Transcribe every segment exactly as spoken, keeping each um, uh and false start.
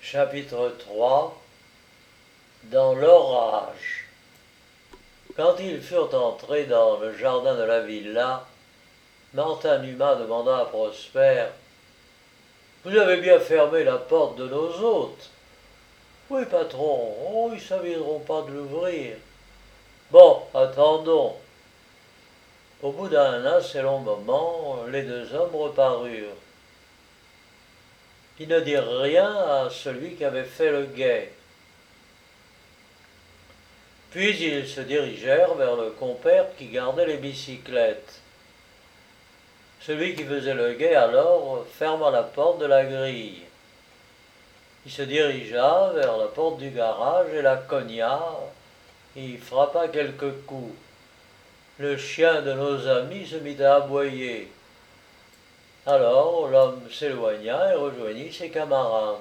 Chapitre trois. Dans l'orage. Quand ils furent entrés dans le jardin de la villa, Martin Numa demanda à Prosper: « Vous avez bien fermé la porte de nos hôtes ? » ?»« Oui, patron, oh, ils ne s'aviseront pas de l'ouvrir. » »« Bon, attendons. » Au bout d'un assez long moment, les deux hommes reparurent. Ils ne dirent rien à celui qui avait fait le guet. Puis ils se dirigèrent vers le compère qui gardait les bicyclettes. Celui qui faisait le guet alors ferma la porte de la grille. Il se dirigea vers la porte du garage et la cogna. Il frappa quelques coups. Le chien de nos amis se mit à aboyer. Alors l'homme s'éloigna et rejoignit ses camarades.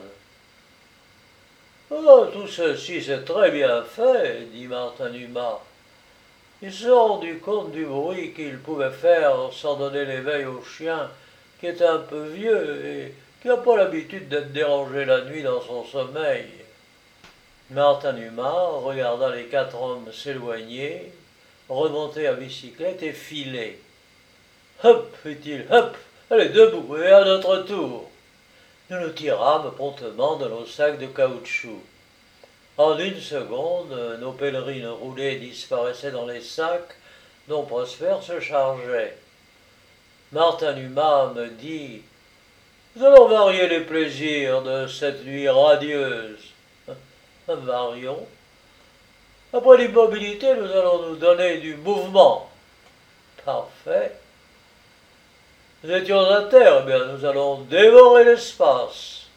« Oh, tout ceci c'est très bien fait, » dit Martin Numa. Il se rendu compte du bruit qu'il pouvait faire sans donner l'éveil au chien, qui est un peu vieux et qui n'a pas l'habitude d'être dérangé la nuit dans son sommeil. Martin Numa regarda les quatre hommes s'éloigner, remonter à bicyclette et filer. « Hop, fit-il, hop, allez, debout et à notre tour. » Nous nous tirâmes promptement de nos sacs de caoutchouc. En une seconde, nos pèlerines roulées disparaissaient dans les sacs dont Prosper se chargeait. Martin Numa me dit: « Nous allons varier les plaisirs de cette nuit radieuse. » Varions. Après l'immobilité, nous allons nous donner du mouvement. Parfait. Nous étions à terre, eh bien nous allons dévorer l'espace.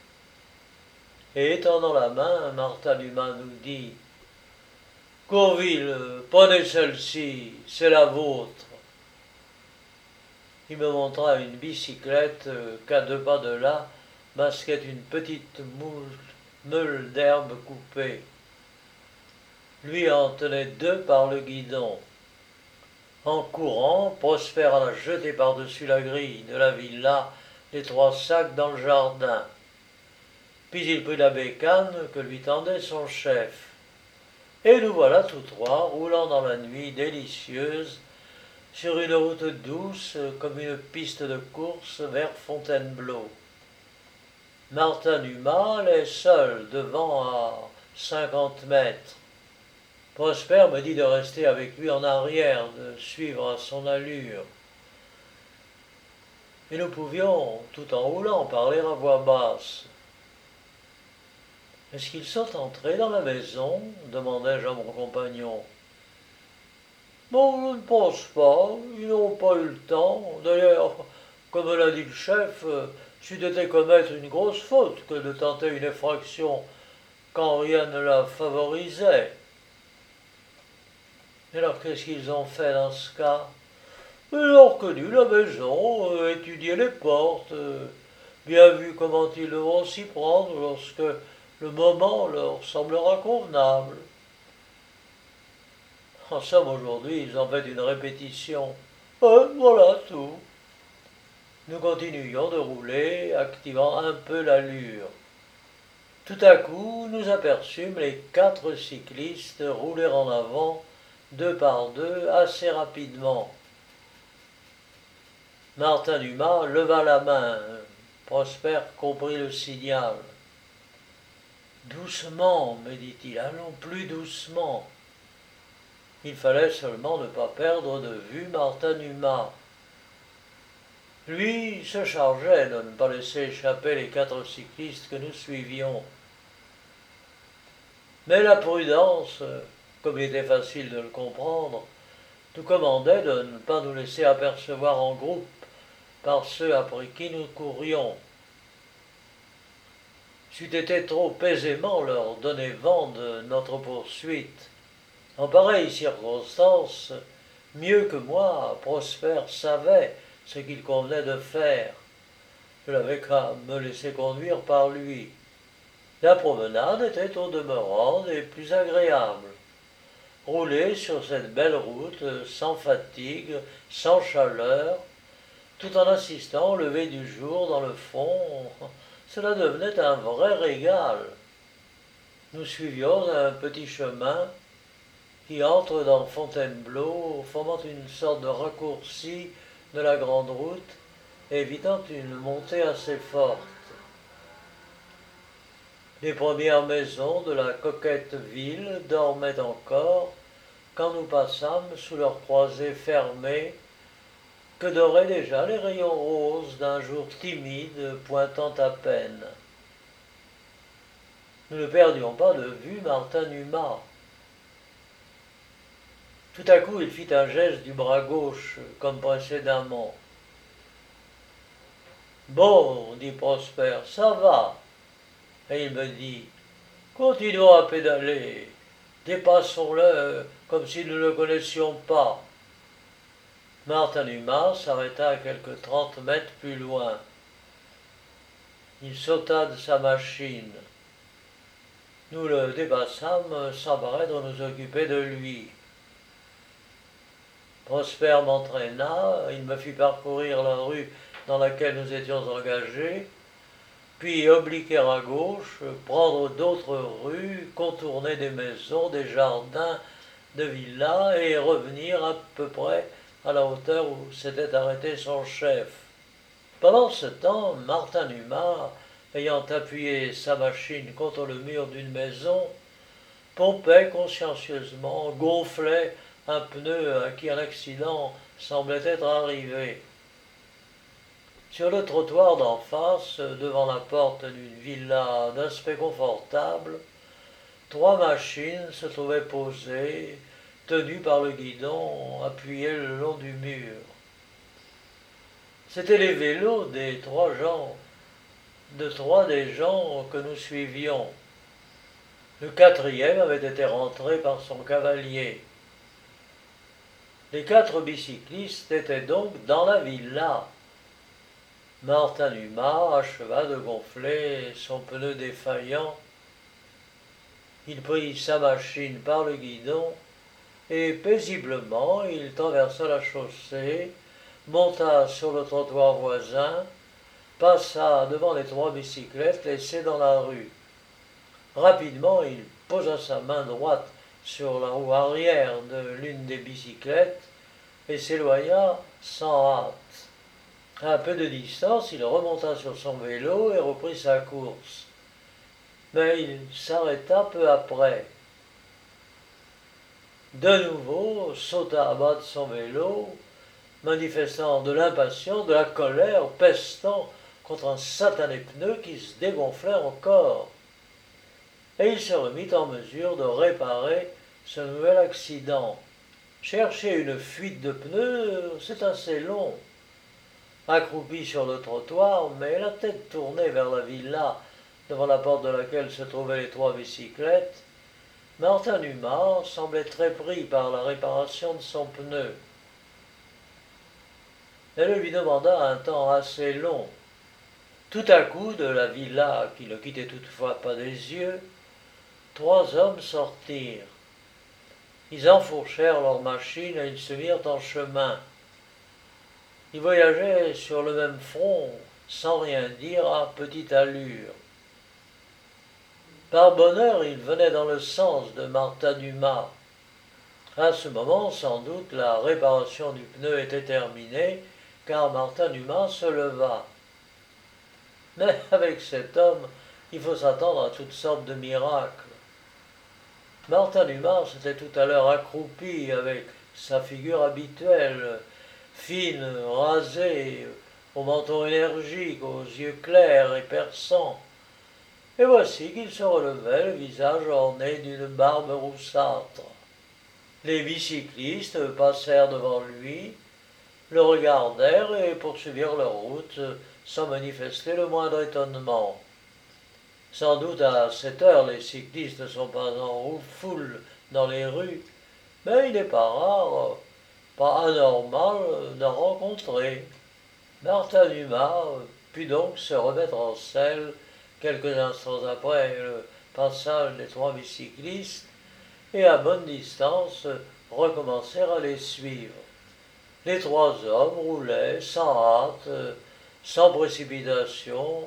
Et étendant la main, Martin Numa nous dit: « Courville, prenez celle-ci, c'est la vôtre. » Il me montra une bicyclette qu'à deux pas de là masquait une petite meule d'herbe coupée. Lui en tenait deux par le guidon. En courant, Prosper alla jeter par-dessus la grille de la villa les trois sacs dans le jardin. Puis il prit la bécane que lui tendait son chef. Et nous voilà tous trois roulant dans la nuit délicieuse sur une route douce comme une piste de course vers Fontainebleau. Martin Numa allait seul devant à cinquante mètres. Prosper me dit de rester avec lui en arrière, de suivre à son allure. Et nous pouvions, tout en roulant, parler à voix basse. « Est-ce qu'ils sont entrés dans la maison ?» demandai-je à mon compagnon. « Bon, je ne pense pas, ils n'ont pas eu le temps. D'ailleurs, comme l'a dit le chef, c'eût été commettre une grosse faute que de tenter une effraction quand rien ne la favorisait. » « Alors qu'est-ce qu'ils ont fait dans ce cas ? » Ils ont reconnu la maison, euh, étudié les portes, euh, bien vu comment ils devront s'y prendre lorsque le moment leur semblera convenable. En somme, aujourd'hui, ils ont fait une répétition. Ouais, voilà tout. Nous continuions de rouler, activant un peu l'allure. Tout à coup, nous aperçûmes les quatre cyclistes rouler en avant, deux par deux, assez rapidement. Martin Numa leva la main. Prosper comprit le signal. « Doucement, me dit-il, allons plus doucement. » Il fallait seulement ne pas perdre de vue Martin Numa. Lui se chargeait de ne pas laisser échapper les quatre cyclistes que nous suivions. Mais la prudence, comme il était facile de le comprendre, nous commandait de ne pas nous laisser apercevoir en groupe par ceux après qui nous courions. C'eût été trop aisément leur donner vent de notre poursuite. En pareille circonstance, mieux que moi, Prosper savait ce qu'il convenait de faire. Je n'avais qu'à me laisser conduire par lui. La promenade était au demeurant des plus agréables. Rouler sur cette belle route sans fatigue, sans chaleur, tout en assistant au lever du jour dans le fond, Cela devenait un vrai régal. Nous suivions un petit chemin qui entre dans Fontainebleau, formant une sorte de raccourci de la grande route, évitant une montée assez forte. Les premières maisons de la coquette ville dormaient encore quand nous passâmes sous leurs croisées fermées que doraient déjà les rayons roses d'un jour timide pointant à peine. Nous ne perdions pas de vue Martin Numa. Tout à coup, il fit un geste du bras gauche, comme précédemment. « Bon, dit Prosper, ça va. » Et il me dit, « Continuons à pédaler. Dépassons-le comme si nous ne le connaissions pas. » Martin Numa s'arrêta à quelques trente mètres plus loin. Il sauta de sa machine. Nous le dépassâmes sans paraître nous occuper de lui. Prosper m'entraîna, il me fit parcourir la rue dans laquelle nous étions engagés, puis obliquer à gauche, prendre d'autres rues, contourner des maisons, des jardins, de villas et revenir à peu près à la hauteur où s'était arrêté son chef. Pendant ce temps, Martin Numa, ayant appuyé sa machine contre le mur d'une maison, pompait consciencieusement, gonflait un pneu à qui un accident semblait être arrivé. Sur le trottoir d'en face, devant la porte d'une villa d'aspect confortable, trois machines se trouvaient posées, tenues par le guidon appuyé le long du mur. C'étaient les vélos des trois gens, de trois des gens que nous suivions. Le quatrième avait été rentré par son cavalier. Les quatre bicyclistes étaient donc dans la villa. Martin Numa acheva de gonfler son pneu défaillant. Il prit sa machine par le guidon et paisiblement il traversa la chaussée, monta sur le trottoir voisin, passa devant les trois bicyclettes laissées dans la rue. Rapidement, il posa sa main droite sur la roue arrière de l'une des bicyclettes et s'éloigna sans hâte. À un peu de distance, il remonta sur son vélo et reprit sa course. Mais il s'arrêta peu après. De nouveau, sauta à bas de son vélo, manifestant de l'impatience, de la colère, pestant contre un satané pneu qui se dégonflait encore. Et il se remit en mesure de réparer ce nouvel accident. Chercher une fuite de pneus, c'est assez long. Accroupi sur le trottoir, mais la tête tournée vers la villa devant la porte de laquelle se trouvaient les trois bicyclettes, Martin Numa semblait très pris par la réparation de son pneu. Elle lui demanda un temps assez long. Tout à coup, de la villa, qui ne quittait toutefois pas des yeux, trois hommes sortirent. Ils enfourchèrent leur machine et ils se mirent en chemin. Ils voyageaient sur le même front, sans rien dire, à petite allure. Par bonheur, ils venaient dans le sens de Martin Numa. À ce moment, sans doute, la réparation du pneu était terminée, car Martin Numa se leva. Mais avec cet homme, il faut s'attendre à toutes sortes de miracles. Martin Numa s'était tout à l'heure accroupi avec sa figure habituelle, fine, rasée, au menton énergique, aux yeux clairs et perçants. Et voici qu'il se relevait, le visage orné d'une barbe roussâtre. Les bicyclistes passèrent devant lui, le regardèrent et poursuivirent leur route sans manifester le moindre étonnement. Sans doute à cette heure les cyclistes ne sont pas en foule dans les rues, mais il n'est pas rare, pas anormal d'en rencontrer. Martin Numa put donc se remettre en selle quelques instants après le passage des trois bicyclistes et à bonne distance recommencer à les suivre. Les trois hommes roulaient sans hâte, sans précipitation,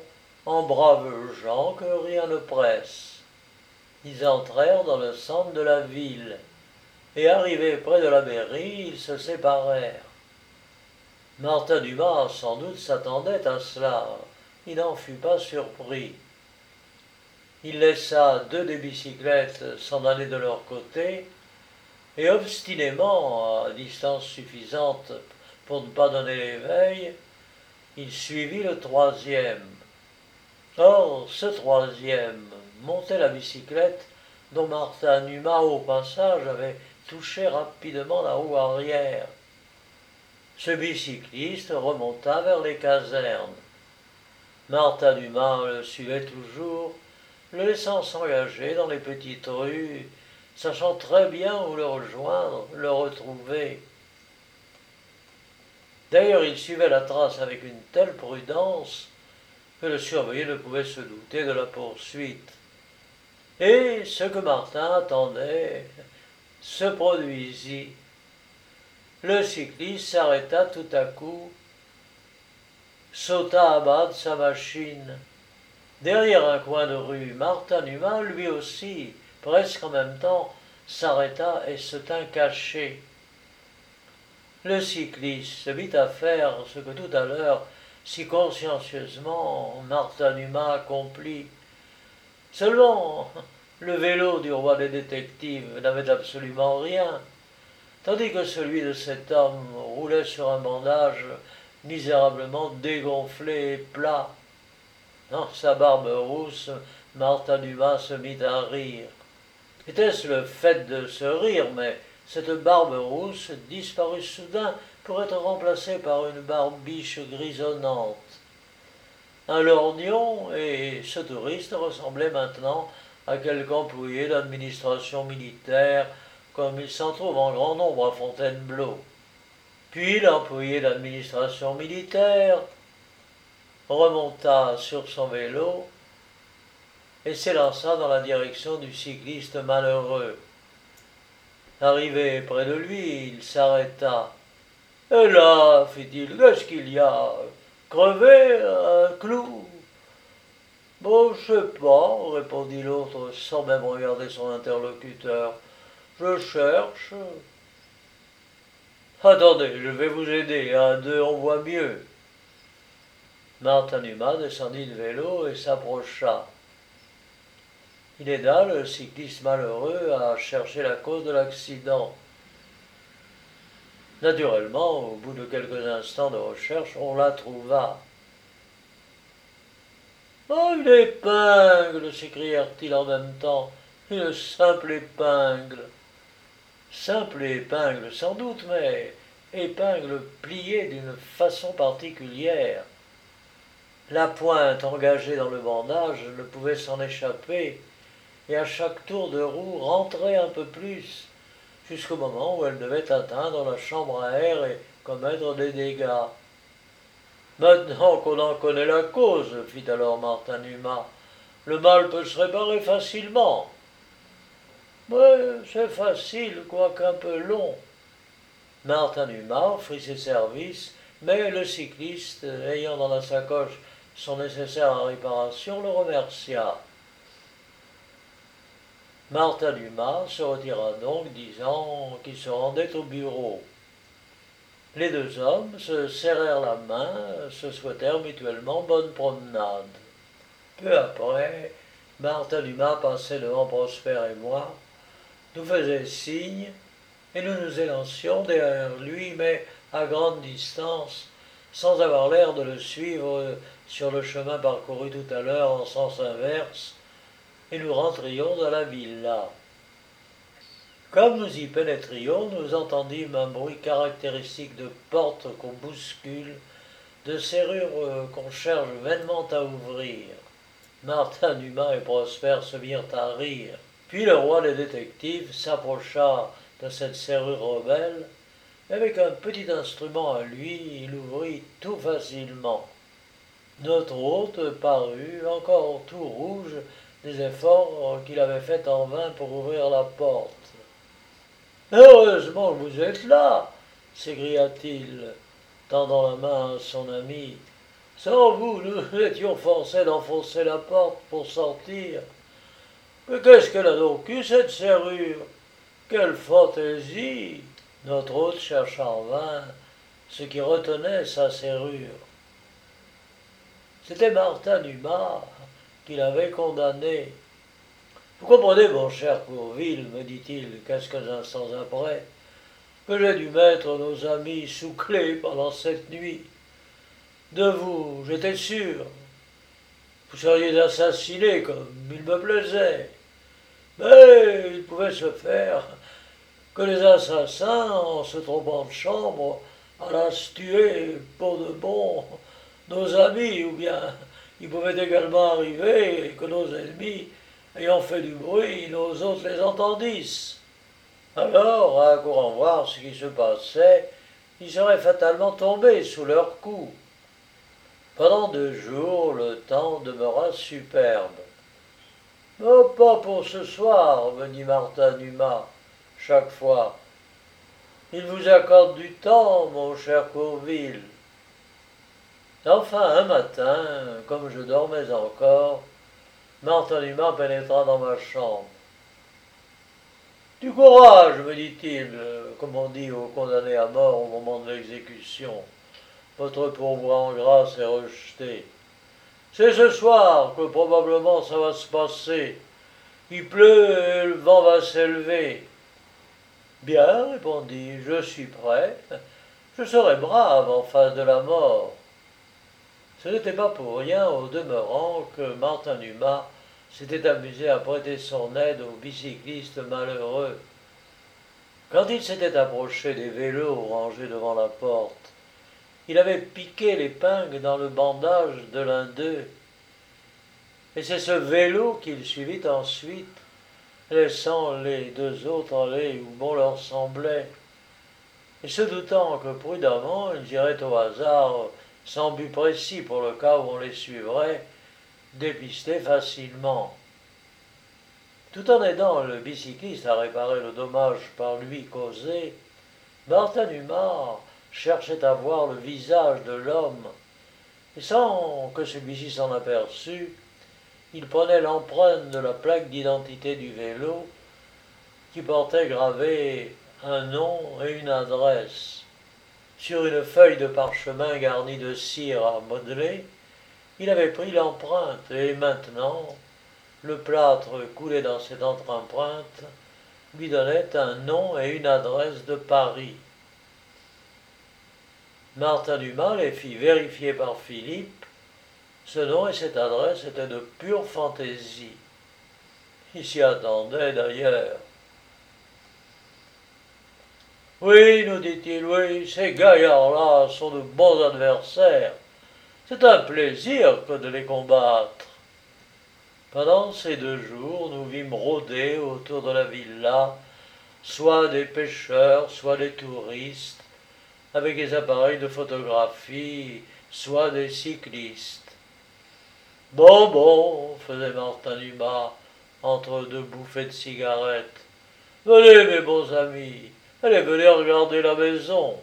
en braves gens que rien ne presse. Ils entrèrent dans le centre de la ville, et arrivés près de la mairie, ils se séparèrent. Martin Dumas, sans doute, s'attendait à cela. Il n'en fut pas surpris. Il laissa deux des bicyclettes s'en aller de leur côté, et obstinément, à distance suffisante pour ne pas donner l'éveil, il suivit le troisième. Or, ce troisième montait la bicyclette dont Martin Dumas, au passage, avait touché rapidement la roue arrière. Ce bicycliste remonta vers les casernes. Martin Dumas le suivait toujours, le laissant s'engager dans les petites rues, sachant très bien où le rejoindre, le retrouver. D'ailleurs, il suivait la trace avec une telle prudence que le surveillé ne pouvait se douter de la poursuite. Et ce que Martin attendait se produisit. Le cycliste s'arrêta tout à coup, sauta à bas de sa machine. Derrière un coin de rue, Martin Dumas, lui aussi, presque en même temps, s'arrêta et se tint caché. Le cycliste se mit à faire ce que tout à l'heure, si consciencieusement, Martin Dumas accomplit. Seulement, le vélo du roi des détectives n'avait absolument rien, tandis que celui de cet homme roulait sur un bandage misérablement dégonflé et plat. Dans sa barbe rousse, Martin Dumas se mit à rire. Était-ce le fait de se rire, mais cette barbe rousse disparut soudain pour être remplacée par une barbiche grisonnante. Un lorgnon, et ce touriste ressemblait maintenant à quelque employé d'administration militaire, comme il s'en trouve en grand nombre à Fontainebleau. Puis l'employé d'administration militaire remonta sur son vélo et s'élança dans la direction du cycliste malheureux. Arrivé près de lui, il s'arrêta. « Et là, fit-il, qu'est-ce qu'il y a? Crevé, un clou ?» « Bon, je sais pas, répondit l'autre sans même regarder son interlocuteur. Je cherche. Attendez, je vais vous aider, à deux on voit mieux. Martin Dumas descendit de vélo et s'approcha. Il aida le cycliste malheureux à chercher la cause de l'accident. Naturellement, au bout de quelques instants de recherche, on la trouva. « Oh, une épingle !» s'écrièrent-ils en même temps. « Une simple épingle !» Simple épingle sans doute, mais épingle pliée d'une façon particulière. La pointe engagée dans le bandage ne pouvait s'en échapper, et à chaque tour de roue rentrait un peu plus, jusqu'au moment où elle devait atteindre la chambre à air et commettre des dégâts. « Maintenant qu'on en connaît la cause, fit alors Martin Dumas, le mal peut se réparer facilement. »« Mais c'est facile, quoique un peu long. » Martin Dumas offrit ses services, mais le cycliste, ayant dans la sacoche son nécessaire à réparation, le remercia. Martin Dumas se retira donc, disant qu'il se rendait au bureau. Les deux hommes se serrèrent la main, se souhaitèrent mutuellement bonne promenade. Peu après, Martin Dumas passait devant Prosper et moi, nous faisait signe, et nous nous élancions derrière lui, mais à grande distance, sans avoir l'air de le suivre sur le chemin parcouru tout à l'heure en sens inverse, et nous rentrions à la villa. Comme nous y pénétrions, nous entendîmes un bruit caractéristique de porte qu'on bouscule, de serrure qu'on cherche vainement à ouvrir. Martin Dumas et Prosper se mirent à rire. Puis le roi des détectives s'approcha de cette serrure rebelle, et avec un petit instrument à lui, il ouvrit tout facilement. Notre hôte parut, encore tout rouge, des efforts qu'il avait faits en vain pour ouvrir la porte. « Heureusement que vous êtes là !» s'écria-t-il, tendant la main à son ami. Sans vous, nous étions forcés d'enfoncer la porte pour sortir. Mais qu'est-ce qu'elle a donc eu, cette serrure? Quelle fantaisie! Notre hôte chercha en vain ce qui retenait sa serrure. C'était Martin Dumas qui l'avait condamné. Vous comprenez, mon cher Courville, me dit-il quelques instants après, que j'ai dû mettre nos amis sous clé pendant cette nuit. De vous, j'étais sûr. Vous seriez assassiné comme il me plaisait. Mais il pouvait se faire que les assassins, en se trompant de chambre, allassent tuer pour de bon nos amis, ou bien il pouvait également arriver que nos ennemis, ayant fait du bruit, nos autres les entendissent. Alors, à courant voir ce qui se passait, ils seraient fatalement tombés sous leurs coups. Pendant deux jours, le temps demeura superbe. Oh, pas pour ce soir, me dit Martin Dumas, chaque fois. Il vous accorde du temps, mon cher Courville. Enfin, un matin, comme je dormais encore, Martin Dumas pénétra dans ma chambre. Du courage, me dit-il, comme on dit aux condamnés à mort au moment de l'exécution. Votre pourvoi en grâce est rejeté. C'est ce soir que probablement ça va se passer. Il pleut et le vent va s'élever. Bien, répondis, je suis prêt. Je serai brave en face de la mort. Ce n'était pas pour rien, au demeurant, que Martin Dumas s'était amusé à prêter son aide aux bicyclistes malheureux. Quand il s'était approché des vélos rangés devant la porte, il avait piqué l'épingle dans le bandage de l'un d'eux. Et c'est ce vélo qu'il suivit ensuite, laissant les deux autres aller où bon leur semblait, et se doutant que prudemment ils iraient au hasard, sans but précis pour le cas où on les suivrait, dépister facilement. Tout en aidant le bicycliste à réparer le dommage par lui causé, Martin Dumas cherchait à voir le visage de l'homme, et sans que celui-ci s'en aperçût, il prenait l'empreinte de la plaque d'identité du vélo, qui portait gravé un nom et une adresse. Sur une feuille de parchemin garnie de cire à modeler, il avait pris l'empreinte, et maintenant, le plâtre coulé dans cette empreinte lui donnait un nom et une adresse de Paris. Martin Dumas les fit vérifier par Philippe. Ce nom et cette adresse étaient de pure fantaisie. Il s'y attendait d'ailleurs. Oui, nous dit-il, oui, ces gaillards-là sont de bons adversaires. C'est un plaisir que de les combattre. Pendant ces deux jours, nous vîmes rôder autour de la villa, soit des pêcheurs, soit des touristes, avec des appareils de photographie, soit des cyclistes. Bon, bon, faisait Martin Dumas, entre deux bouffées de cigarette. Venez, mes bons amis, allez, venez regarder la maison.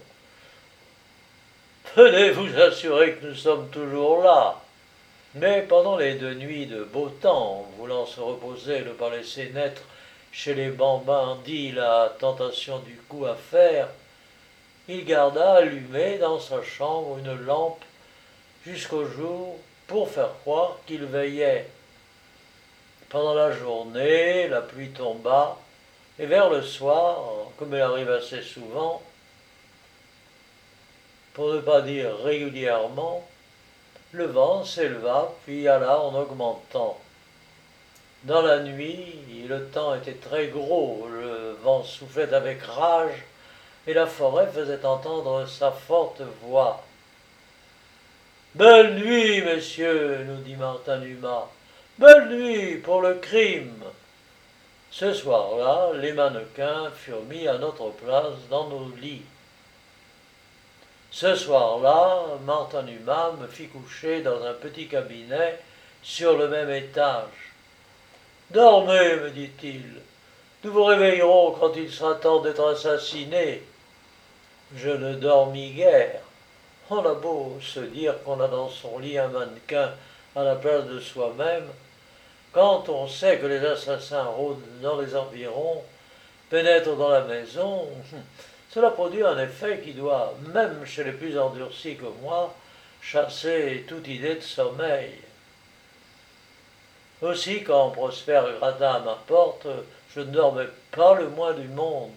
Venez vous assurer que nous sommes toujours là. Mais pendant les deux nuits de beau temps, voulant se reposer et ne pas laisser naître chez les bandits la tentation du coup à faire, il garda allumée dans sa chambre une lampe jusqu'au jour pour faire croire qu'il veillait. Pendant la journée, la pluie tomba, et vers le soir, comme il arrive assez souvent, pour ne pas dire régulièrement, le vent s'éleva puis alla en augmentant. Dans la nuit, le temps était très gros, le vent soufflait avec rage, et la forêt faisait entendre sa forte voix. « Belle nuit, messieurs, nous dit Martin Dumas. Belle nuit pour le crime. » Ce soir-là, les mannequins furent mis à notre place dans nos lits. Ce soir-là, Martin Dumas me fit coucher dans un petit cabinet sur le même étage. « Dormez, me dit-il, nous vous réveillerons quand il sera temps d'être assassiné. » Je ne dormis guère. On a beau se dire qu'on a dans son lit un mannequin à la place de soi-même, quand on sait que les assassins rôdent dans les environs, pénètrent dans la maison, cela produit un effet qui doit, même chez les plus endurcis que moi, chasser toute idée de sommeil. Aussi, quand Prosper gratta à ma porte, je ne dormais pas le moins du monde.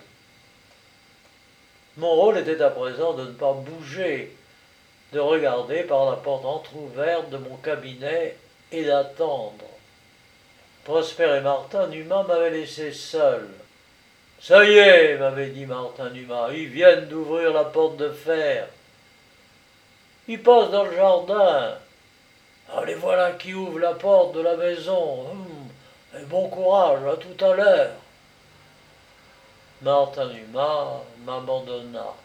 Mon rôle était à présent de ne pas bouger, de regarder par la porte entr'ouverte de mon cabinet et d'attendre. Prosper et Martin Numa m'avaient laissé seul. « Ça y est, m'avait dit Martin Numa, ils viennent d'ouvrir la porte de fer. Ils passent dans le jardin. Ah, les voilà qui ouvrent la porte de la maison. Hum, et bon courage, à tout à l'heure. » Martin Numa m'abandonna.